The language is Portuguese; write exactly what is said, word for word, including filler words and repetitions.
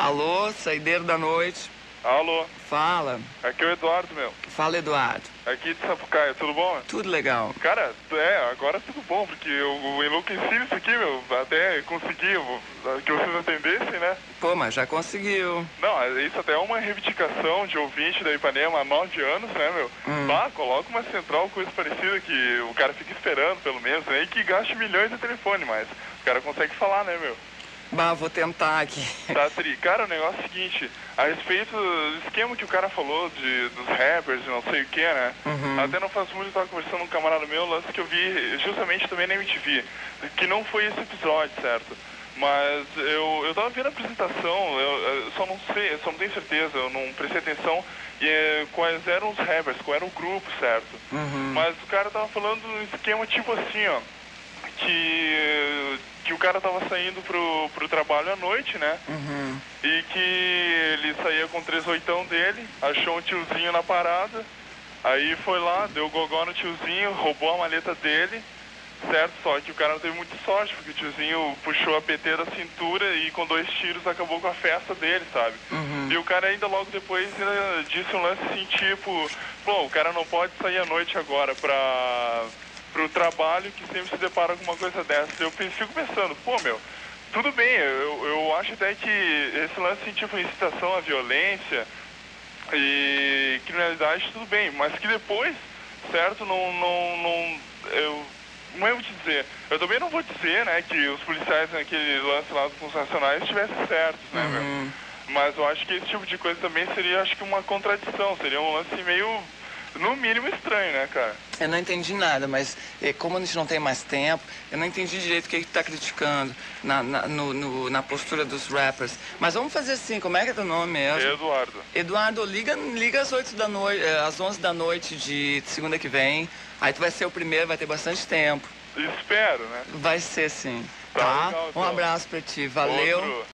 Alô, saideiro da noite. Alô, Fala. aqui é o Eduardo, meu. Fala, Eduardo. Aqui de Sapucaia, tudo bom? Tudo legal. Cara, é, agora tudo bom, porque eu enlouqueci isso aqui, meu. Até consegui eu- que vocês atendessem, né? Pô, mas já conseguiu. Não, isso até é uma reivindicação de ouvinte da Ipanema há nove anos, né, meu? Hum. Bah, coloca uma central, coisa parecida, que o cara fica esperando, pelo menos, né? E que gaste milhões de telefone, mas o cara consegue falar, né, meu? Bah, vou tentar aqui. Tá, Tri. Cara, o negócio é o seguinte, a respeito do esquema que o cara falou de, dos rappers e não sei o que, né? Uhum. Até não faz muito, eu tava conversando com um camarada meu, lance que eu vi justamente também na M T V, que não foi esse episódio, certo? Mas eu, eu tava vendo a apresentação, eu, eu só não sei, eu só não tenho certeza, eu não prestei atenção e, eh, quais eram os rappers, qual era o grupo, certo? Uhum. Mas o cara tava falando um esquema tipo assim, ó, que, que o cara tava saindo pro, pro trabalho à noite, né? Uhum. E que ele saía com o três oitão dele, achou um tiozinho na parada, aí foi lá, deu gogó no tiozinho, roubou a maleta dele, certo? Só que o cara não teve muita sorte, porque o tiozinho puxou a P T da cintura e com dois tiros acabou com a festa dele, sabe? Uhum. E o cara ainda logo depois ainda disse um lance assim, tipo, pô, o cara não pode sair à noite agora pra... pro trabalho que sempre se depara com uma coisa dessa. Eu fico pensando, pô, meu, tudo bem, eu, eu acho até que esse lance assim, tipo incitação à violência e criminalidade, tudo bem, mas que depois, certo, não, não, não, eu, como eu vou te dizer, eu também não vou dizer, né, que os policiais naquele lance lá dos nacionais estivessem certos, né, Uhum. meu, mas eu acho que esse tipo de coisa também seria, acho que uma contradição, seria um lance meio, no mínimo, estranho, né, cara? Eu não entendi nada, mas eh, como a gente não tem mais tempo, eu não entendi direito o que ele tá criticando na, na, no, no- na postura dos rappers. Mas vamos fazer assim, como é que é teu nome mesmo? Eduardo. Eduardo, liga, liga às oito da noite, eh, às onze da noite de segunda que vem. Aí tu vai ser o primeiro, vai ter bastante tempo. Espero, né? Vai ser sim. Tá legal, Um então. abraço pra ti, valeu. Outro.